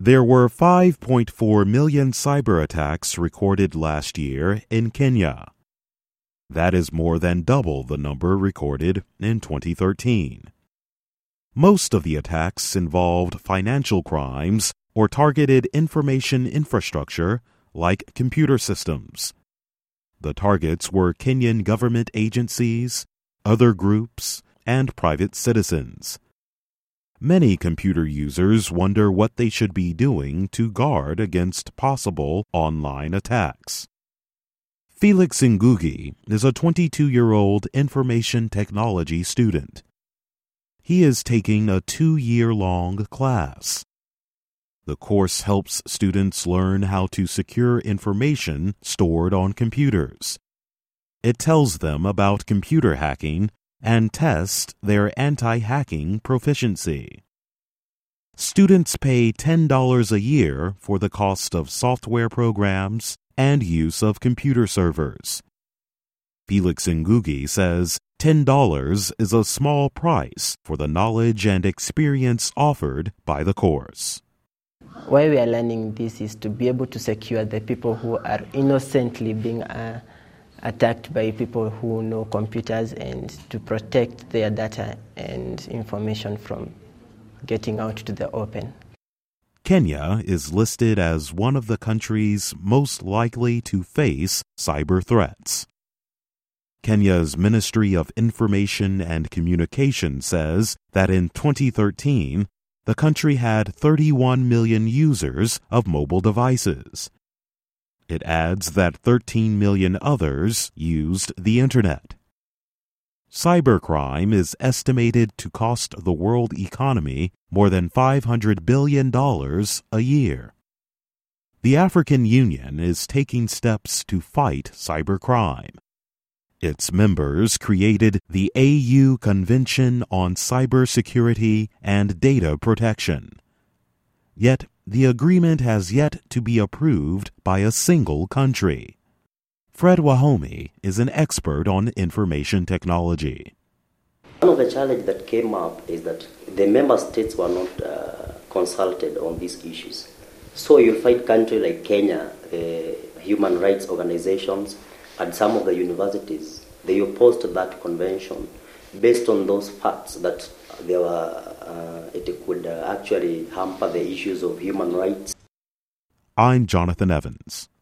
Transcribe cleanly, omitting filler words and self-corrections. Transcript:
There were 5.4 million cyber attacks recorded last year in Kenya. That is more than double the number recorded in 2013. Most of the attacks involved financial crimes or targeted information infrastructure like computer systems. The targets were Kenyan government agencies, other groups, and private citizens. Many computer users wonder what they should be doing to guard against possible online attacks. Felix Ngugi is a 22-year-old information technology student. He is taking a 2-year-long class. The course helps students learn how to secure information stored on computers. It tells them about computer hacking and tests their anti-hacking proficiency. Students pay $10 a year for the cost of software programs and use of computer servers. Felix Ngugi says $10 is a small price for the knowledge and experience offered by the course. Why we are learning this is to be able to secure the people who are innocently being attacked by people who know computers, and to protect their data and information from getting out to the open. Kenya is listed as one of the countries most likely to face cyber threats. Kenya's Ministry of Information and Communication says that in 2013, the country had 31 million users of mobile devices. It adds that 13 million others used the Internet. Cybercrime is estimated to cost the world economy more than $500 billion a year. The African Union is taking steps to fight cybercrime. Its members created the AU Convention on Cybersecurity and Data Protection. Yet, the agreement has yet to be approved by a single country. Fred Wahome is an expert on information technology. One of the challenges that came up is that the member states were not consulted on these issues. So you'll find countries like Kenya, human rights organizations, and some of the universities, they opposed that convention based on those facts that it could actually hamper the issues of human rights. I'm Jonathan Evans.